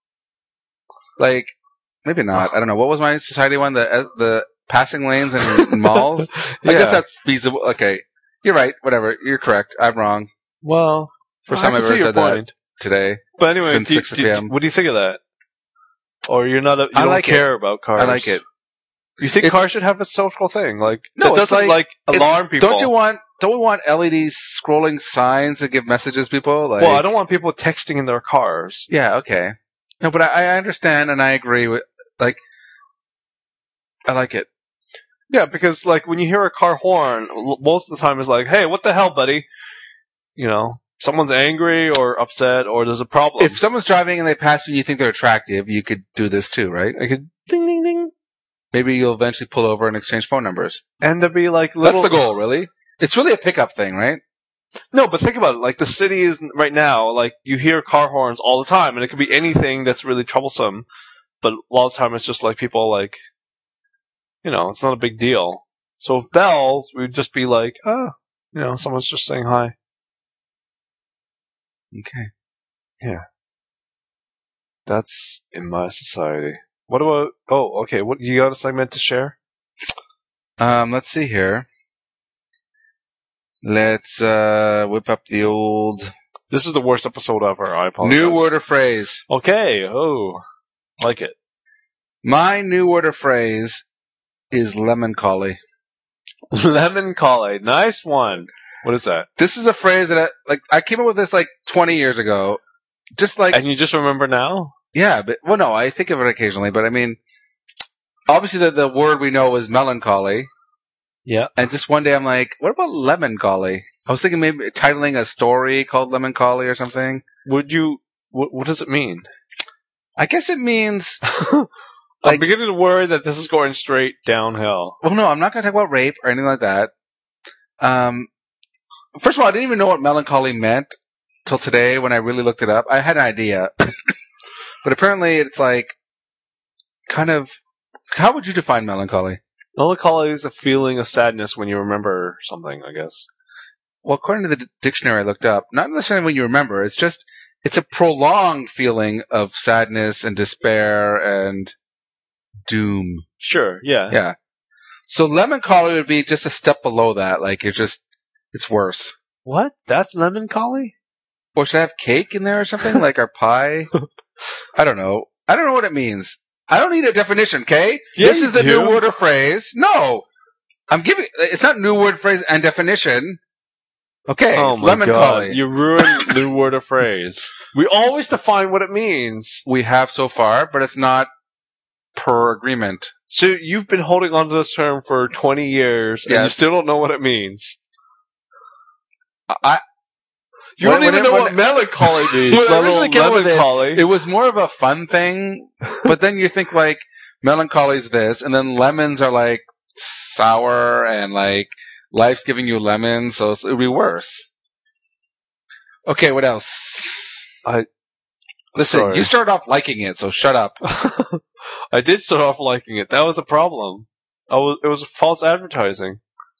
Like, maybe not. I don't know. What was my society one? The uh, the passing lanes and malls? I Yeah. guess that's feasible. Okay. You're right. Whatever. You're correct. I'm wrong. Well, First I time can I've see ever your said that point. today. But anyway, Since do you- six do- p.m.. what do you think of that? Or you're not a, you I don't like it. care about cars? I like it. You think It's- cars should have a social thing? Like, No, that it's doesn't like- like, It's- alarm people. Don't you want? Don't we want L E D scrolling signs that give messages to people? Like, well, I don't want people texting in their cars. Yeah. Okay. No, but I, I understand and I agree with. Like, I like it. Yeah, because like when you hear a car horn, l- most of the time it's like, "Hey, what the hell, buddy?" You know, someone's angry or upset or there's a problem. If someone's driving and they pass you and you think they're attractive, you could do this too, right? I could ding ding ding, Maybe you'll eventually pull over and exchange phone numbers. and there'd be like little. That's the goal, really. It's really a pickup thing, right? No, but think about it. Like the city is right now. Like you hear car horns all the time, and it could be anything that's really troublesome. But a lot of the time, it's just like people like, you know, it's not a big deal. So with bells, we'd just be like, oh, you know, someone's just saying hi. Okay. That's in my society. What about? Oh, okay. What you got a segment to share? Um, let's see here. Let's uh whip up the old This is the worst episode ever. I apologize. new word or phrase. Okay. Oh, like it. My new word or phrase is lemon collie. Lemon collie. Nice one. What is that? This is a phrase that I, like I came up with this like twenty years ago. Just like And you just remember now? yeah, but well, no, I think of it occasionally, but I mean, obviously the the word we know is melancholy. Yeah. And just one day I'm like, what about lemon collie? I was thinking maybe titling a story called Lemon Collie or something. Would you? What, what does it mean? I guess it means I'm Like- beginning to worry that this is going straight downhill. well, no, I'm not going to talk about rape or anything like that. Um, first of all, I didn't even know what melancholy meant till today when I really looked it up. I had an idea, but apparently it's like kind of. How would you define melancholy? Melancholy is a feeling of sadness when you remember something, I guess. Well, according to the d- dictionary I looked up, not necessarily when you remember. It's just it's a prolonged feeling of sadness and despair and doom. Sure, yeah. Yeah. So melancholy would be just a step below that. Like it's just it's worse. What? That's melancholy? Or should I have cake in there or something like our pie? I don't know. I don't know what it means. I don't need a definition, okay? Yeah, this you is the do. new word or phrase. No, I'm giving. It's not new word, phrase, and definition. Okay, Oh it's my lemon god. collie. You ruined new word or phrase. We always define what it means. We have so far, but it's not per agreement. So you've been holding on to this term for twenty years, and you Yes. still don't know what it means. I You When- don't even when it- know when what it- melancholy means. when I let originally alone came up with it, melancholy. it was more of a fun thing, but then you think like melancholy's this, and then lemons are like sour, and like life's giving you lemons, so it's- it'd be worse. Okay, what else? I- Listen, Sorry. you started off liking it, so shut up. I did start off liking it. That was the problem. I was, it was false advertising.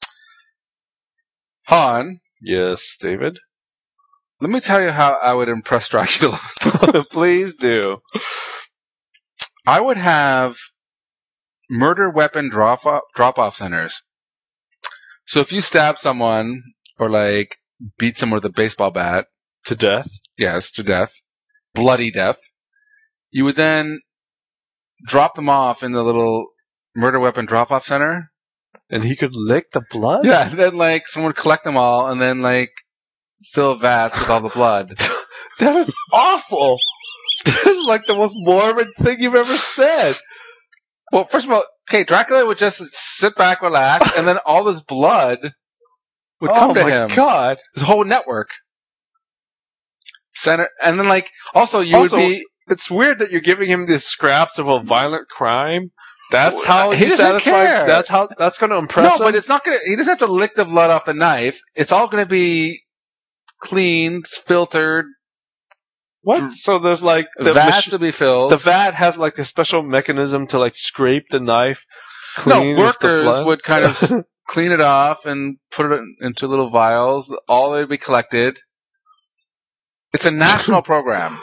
Han, Yes, David. let me tell you how I would impress Dracula. Please do. I would have murder weapon drop off, drop off centers. So if you stab someone or like beat someone with a baseball bat, To death. yes, to death, bloody death, you would then drop them off in the little murder weapon drop-off center. And he could lick the blood? Yeah, and then like someone would collect them all and then like fill vats with all the blood. That is awful. That is like the most morbid thing you've ever said. Well, first of all, okay, Dracula would just sit back, relax, and then all this blood would come oh to my him. God. His whole network. Center, and then like, also you Also, would be, It's weird that you're giving him the scraps of a violent crime. That's Well, how he you doesn't satisfy. care. That's how. That's going to no, impress him. but it's not gonna, he doesn't have to lick the blood off the knife. It's all gonna be cleaned, filtered, What? So there's like the, vats mach- will be filled. the vat has like a special mechanism to like scrape the knife. no, Clean with the workers blood. would kind of s- clean it off and put it into little vials. All would be collected. It's a national program.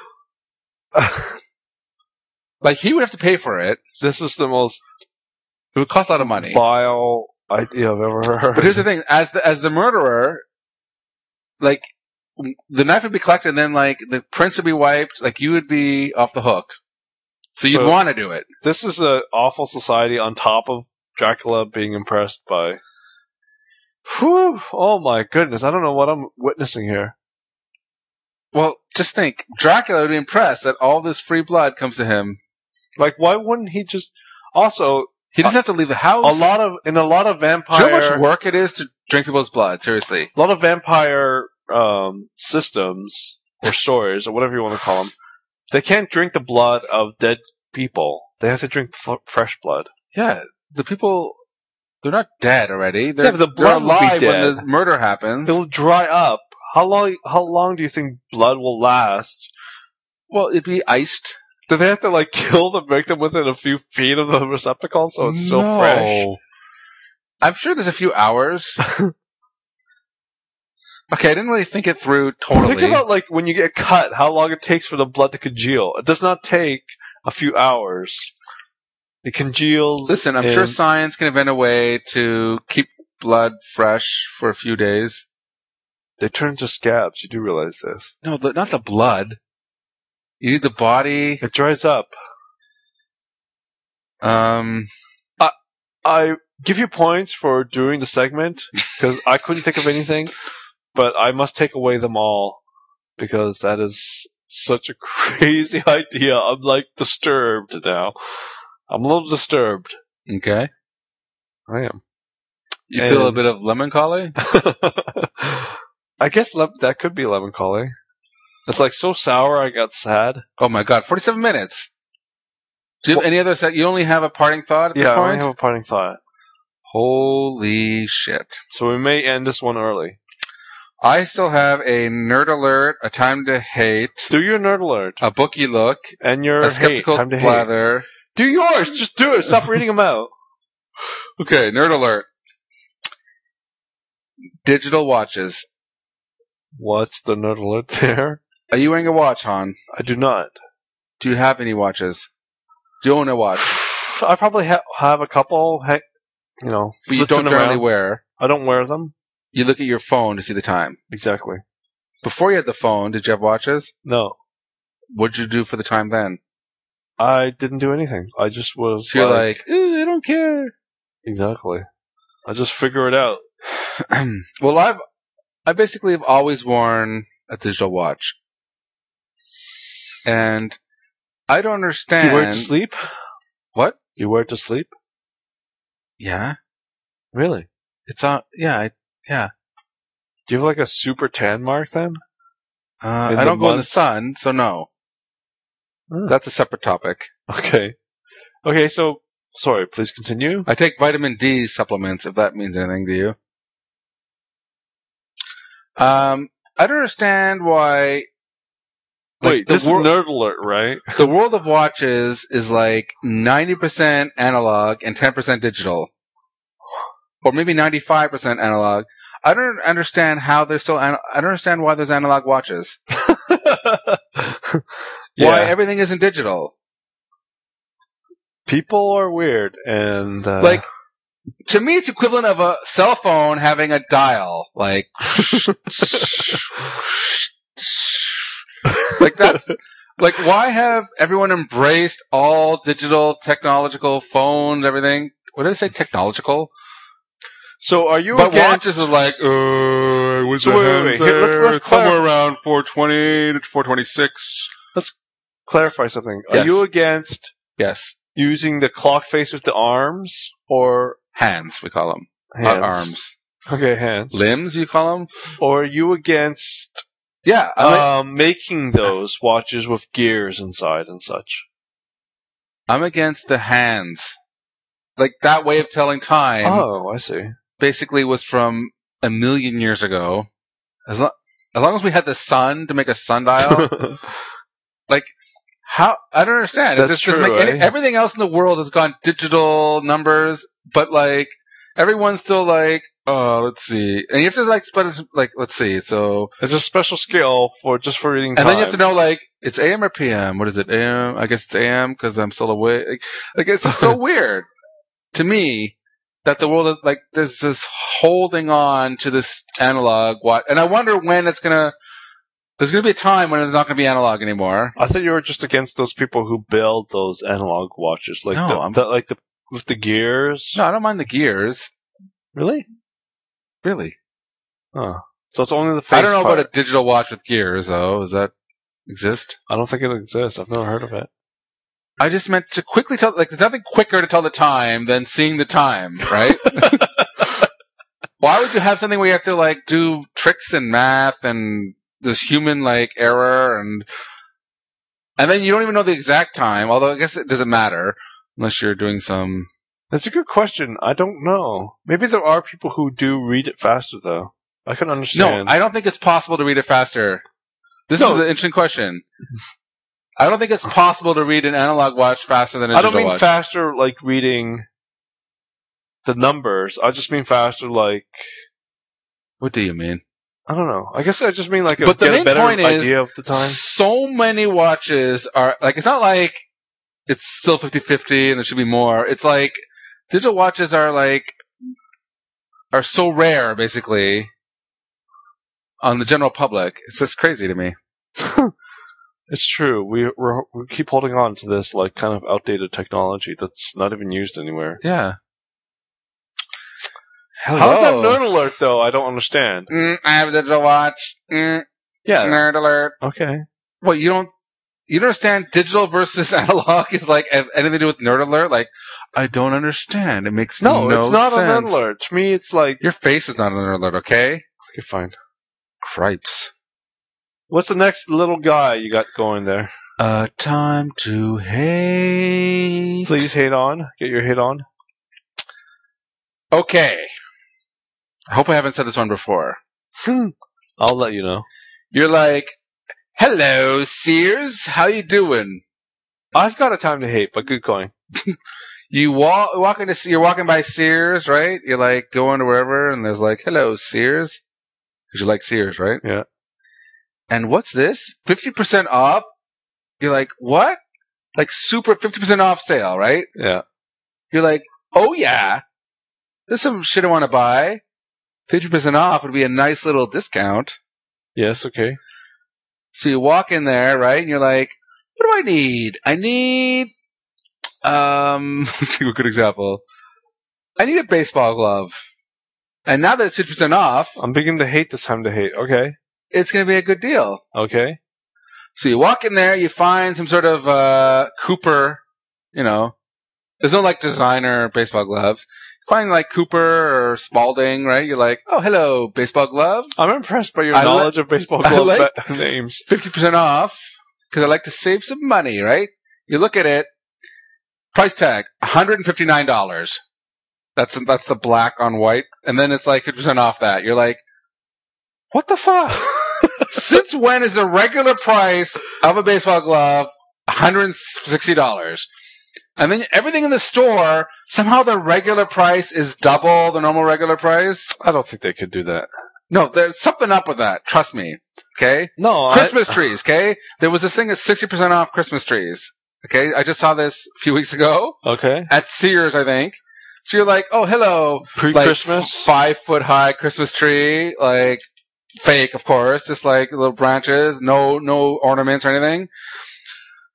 Like, he would have to pay for it. This is the most It would cost a lot of money. vile idea I've ever heard. But here's the thing: as the as the murderer, like the knife would be collected, and then like the prints would be wiped. Like you would be off the hook. So you'd So- want to do it. This is an awful society on top of Dracula being impressed by. Whew, oh my goodness! I don't know what I'm witnessing here. Well, just think: Dracula would be impressed that all this free blood comes to him. Like, why wouldn't he just? Also, He doesn't have to leave the house. a lot of in a lot of Do you vampire, know how much work it is to drink people's blood? Seriously. a lot of vampire um, systems or stories or whatever you want to call them, they can't drink the blood of dead people. They have to drink f- fresh blood. Yeah, the people. They're not dead already. They're, Yeah, but the they're blood will be alive when dead. the murder happens. It'll dry up. How long? How long do you think blood will last? Well, it'd be iced. Do they have to like kill them, make them within a few feet of the receptacle so it's still No. fresh? I'm sure there's a few hours. Okay, I didn't really think it through totally. Think about like when you get cut, how long it takes for the blood to congeal. It does not take a few hours. It congeals. Listen, I'm in- sure science can invent a way to keep blood fresh for a few days. they turn into scabs. You do realize this? No, the, not the blood. You need the body. It dries up. Um, I give you points for doing the segment because I couldn't think of anything, but I must take away them all because that is such a crazy idea. I'm like disturbed now. I'm a little disturbed. okay. I am. You feel a And- bit of melancholy? I guess le- that could be lemon collie. It's like so sour I got sad. Oh my god, forty-seven minutes. Do you have any other set? You only have a parting thought at Yeah, this I point? only have a parting thought. Holy shit. So we may end this one early. I still have a nerd alert, a time to hate, Do your nerd alert a bookie look, and your a hate. skeptical Time to hate. blather. Do yours. Just do it. Stop reading them out. Okay, nerd alert. Digital watches. What's the nerd alert there? Are you wearing a watch, Han? I do not. Do you have any watches? Do you own a watch? I probably ha- have a couple. Heck, you know, But you flitzing don't generally around. wear. I don't wear them You look at your phone to see the time. exactly. Before you had the phone, did you have watches? No, What did you do for the time then? I didn't do anything. I just was. So you're like, "Ooh, I don't care. exactly. I just figure it out. Well, I've, I basically have always worn a digital watch. And I don't understand. You wear it to sleep? What? You wear it to sleep? Yeah. Really? It's on, yeah, I, yeah. Do you have like a super tan mark then? Uh, In I the don't go in the months? sun, so no. Oh. That's a separate topic. Okay. Okay, so sorry, please continue. I take vitamin D supplements, if that means anything to you. Um, I don't understand why. like, Wait, the this wor- is nerd alert, right? the world of watches is like ninety percent analog and ten percent digital. Or maybe ninety-five percent analog. I don't understand how there's still, an- I don't understand why there's analog watches. yeah, Why everything isn't digital. people are weird, and uh, Like, to me, it's equivalent of a cell phone having a dial. Like, like that's, Like, why have everyone embraced all digital, technological phones, everything? What did I say? Technological? So are you But against... watches are like, uh, was So the wait, wait, hand wait. Here, let's- there? let's It's somewhere clarify- around four twenty to four twenty-six. Let's clarify something. Are Yes. you against Yes. using the clock face with the arms or Hands, we call them. hands? Not arms. Okay, hands. Limbs, you call them? Or are you against Yeah. I mean, um, making those watches with gears inside and such? I'm against the hands. Like, that way of telling time Oh, I see. basically was from a million years ago. As, lo- as long as we had the sun to make a sundial, how, I don't understand. That's It's just, true, doesn't make any- eh? everything else in the world has gone digital numbers, but like, everyone's still like, oh, let's see. And you have to like, split it, like, let's see. So, It's a special skill for just for reading time. and then you have to know like, it's A M or P M? What is it? A M? I guess it's A M because I'm still awake. Like, like, it's just so weird to me that the world is like, there's this holding on to this analog watch. And I wonder when it's gonna, there's gonna be a time when it's not gonna be analog anymore. I thought you were just against those people who build those analog watches, like No, the, I'm- the like the with the gears. No, I don't mind the gears. Really? Really. Oh, so it's only the face. I don't know part. about a digital watch with gears though. Does that exist? I don't think it exists. I've never heard of it. I just meant to quickly tell, like, there's nothing quicker to tell the time than seeing the time, right? Why would you have something where you have to, like, do tricks and math and this human, like, error and, and then you don't even know the exact time, although I guess it doesn't matter unless you're doing some, That's a good question. I don't know. Maybe there are people who do read it faster, though. I can no, understand. I don't think it's possible to read it faster. This No. is an interesting question. I don't think it's possible to read an analog watch faster than a I don't digital mean watch. faster like reading the numbers. I just mean faster like What do you mean? I don't know. I guess I just mean like a, But the get main a better point is, idea of the time. so many watches are, like, it's not like it's still fifty-fifty and there should be more. It's like, digital watches are like, are so rare, basically, on the general public. It's just crazy to me. It's true. We we're, we keep holding on to this like kind of outdated technology that's not even used anywhere. Yeah. How's that nerd alert though? I don't understand. Mm, I have a digital watch. Mm, Yeah. nerd alert. Okay. Well, you don't, you don't understand digital versus analog is like have anything to do with nerd alert? Like, I don't understand. It makes No, no, it's not sense. a nerd alert. To me, it's like Your face is not a nerd alert, okay? okay, fine. Cripes. What's the next little guy you got going there? A time to hate. Please hate on. Get your hit on. Okay. I hope I haven't said this one before. I'll let you know. You're like, hello, Sears. How you doing? I've got a time to hate, but good going. You walk, walk into, you're walking by Sears, right? You're like going to wherever and there's like, hello, Sears. Cause you like Sears, right? Yeah. And what's this? fifty percent off? You're like, what? Like super fifty percent off sale, right? Yeah. You're like, oh yeah. There's some shit I want to buy. fifty percent off would be a nice little discount. Yes. Okay. So you walk in there, right? And you're like, what do I need? I need, um, think of a good example. I need a baseball glove. And now that it's fifty percent off, I'm beginning to hate this time to hate. Okay. it's going to be a good deal. Okay. So you walk in there, you find some sort of, uh, Cooper, you know, there's no like designer baseball gloves. You find like Cooper or Spalding, right? You're like, oh, hello, baseball glove. I'm impressed by your I knowledge of baseball I glove like- ba- names. fifty percent off because I like to save some money, right? You look at it, price tag, one hundred fifty-nine dollars. That's, that's the black on white. And then it's like fifty percent off that. You're like, what the fuck? Since when is the regular price of a baseball glove one hundred sixty dollars? And then everything in the store, somehow the regular price is double the normal regular price? I don't think they could do that. No, there's something up with that. Trust me. Okay? No, Christmas trees, okay? There was this thing at sixty percent off Christmas trees. Okay? I just saw this a few weeks ago I, okay. at Sears, I think. So you're like, oh, hello. Like, Pre-Christmas. f- five foot high Christmas tree, like, fake, of course, just like little branches, no, no ornaments or anything.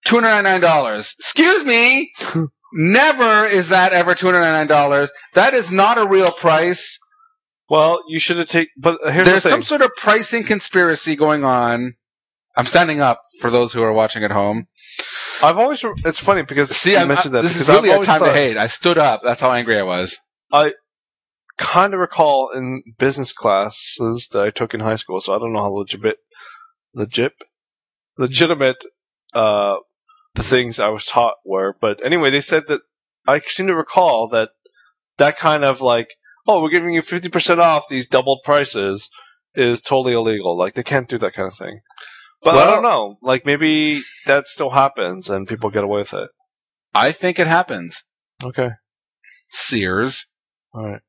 two hundred ninety-nine dollars. Excuse me. Never is that ever two hundred ninety-nine dollars. That is not a real price. Well, you should have taken. But here's There's the thing. some sort of pricing conspiracy going on. I'm standing up for those who are watching at home. I've always. It's funny because See, you I'm, mentioned that. this because is really I've a always time thought, to hate. I stood up. That's how angry I was. I kind of recall in business classes that I took in high school, so I don't know how legit, legit, legitimate uh, the things I was taught were. But anyway, they said that I seem to recall that that kind of like, oh, we're giving you fifty percent off these doubled prices is totally illegal. Like, they can't do that kind of thing. But Well, I don't know. Like, maybe that still happens and people get away with it. I think it happens. Okay. Sears. All right.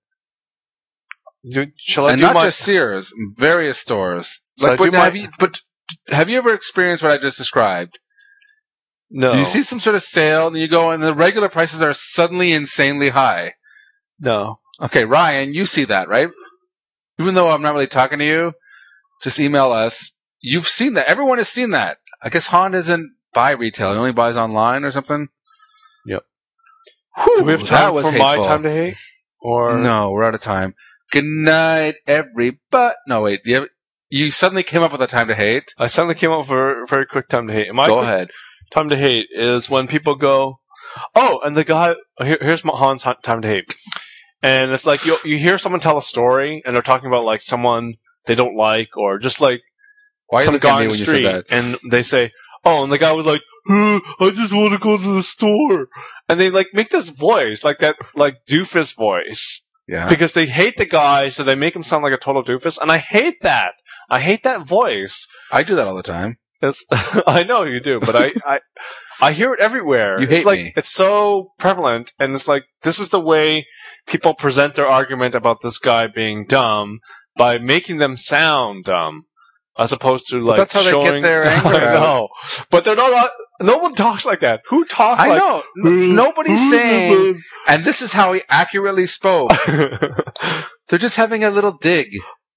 Do, shall I And do not my... just Sears, various stores. Shall Like, I do but, my- have you, but have you ever experienced what I just described? No. You see some sort of sale, and you go, and the regular prices are suddenly insanely high. No. Okay, Ryan, you see that, right? Even though I'm not really talking to you, just email us. You've seen that. Everyone has seen that. I guess Han doesn't buy retail. He only buys online or something. Yep. Whew, Do we have that time was for hateful. my time to hate? Or No, we're out of time. Good night, everybody. No, wait. You, have, you suddenly came up with a time to hate. I suddenly came up with a very quick time to hate. My Go quick ahead. time to hate is when people go, oh, and the guy, here, here's my Han's hi- time to hate. And it's like, you you hear someone tell a story, and they're talking about, like, someone they don't like, or just, like, Why are you some looking at guy me on the when you said street, that? and they say, oh, and the guy was like, uh, I just want to go to the store. And they, like, make this voice, like that, like, doofus voice. Yeah. Because they hate the guy, so they make him sound like a total doofus, and I hate that. I hate that voice. I do that all the time. It's, I know you do, but I, I, I hear it everywhere. You it's hate like, me. It's so prevalent, and it's like, this is the way people present their argument about this guy being dumb, by making them sound dumb, as opposed to, like, that's how they get showing, their anger I out. know. But they're not, no one talks like that. Who talks I like know. N- nobody's saying, and this is how he accurately spoke. They're just having a little dig.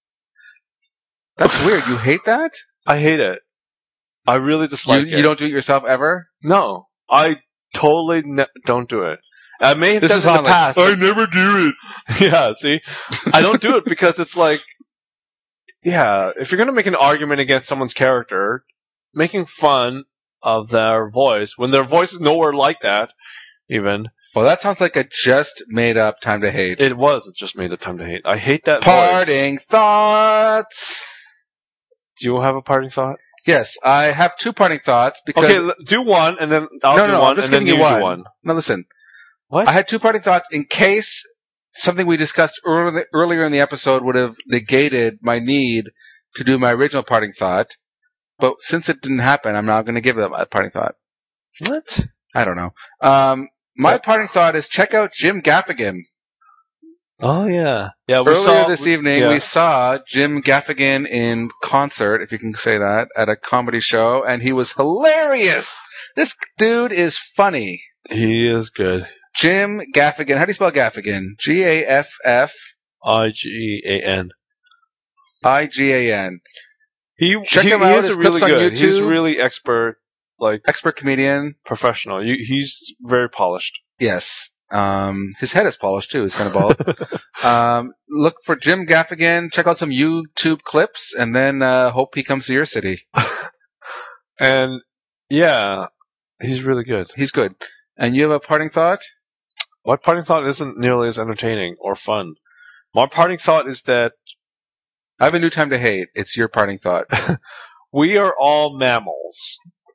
That's weird. You hate that? I hate it. I really You, dislike it. you don't do it yourself ever? No, I totally ne- don't do it. I may have This done is it in how the I'm past. like, I never do it. Yeah, see, I don't do it because it's like, yeah, if you're gonna make an argument against someone's character, making fun of their voice when their voice is nowhere like that, even Well, that sounds like a just made up time to hate. it was it just made a time to hate. I hate that voice. Parting thoughts. Do you have a parting thought? Yes, I have two parting thoughts because Okay, l- do one and then I'll No, do no, I'm one just and then giving you you do one. one. now listen. What? I had two parting thoughts in case something we discussed early, earlier in the episode would have negated my need to do my original parting thought. But since it didn't happen, I'm now going to give it a parting thought. What? I don't know. Um, my What? parting thought is check out Jim Gaffigan. Oh yeah, yeah. We Earlier saw this evening, yeah. we saw Jim Gaffigan in concert, if you can say that, at a comedy show, and he was hilarious. This dude is funny. He is good. Jim Gaffigan. How do you spell Gaffigan? G A F F I G A N. I G A N. He Check he, him he out. is His really clips on good. He's YouTube. really expert, like Expert comedian. professional. You, he's very polished. Yes. Um, his head is polished too. He's kind of bald. um, look for Jim Gaffigan. Check out some YouTube clips, and then uh, hope he comes to your city. And yeah, he's really good. He's good. And you have a parting thought? My parting thought isn't nearly as entertaining or fun. My parting thought is that I have a new time to hate. It's your parting thought. we are all mammals.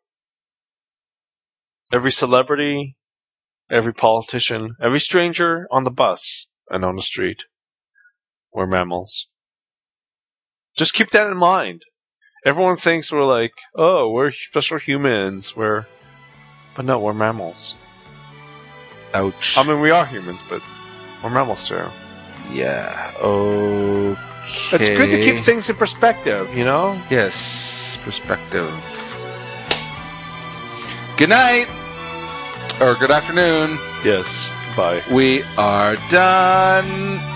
Every celebrity, every politician, every stranger on the bus and on the street, we're mammals. Just keep that in mind. Everyone thinks we're like, oh, we're special humans. We're, but no, we're mammals. Ouch. I mean, we are humans, but we're mammals too. yeah. Okay. It's good to keep things in perspective, you know? Yes. Perspective. Good night. Or good afternoon. Yes. Bye. We are done.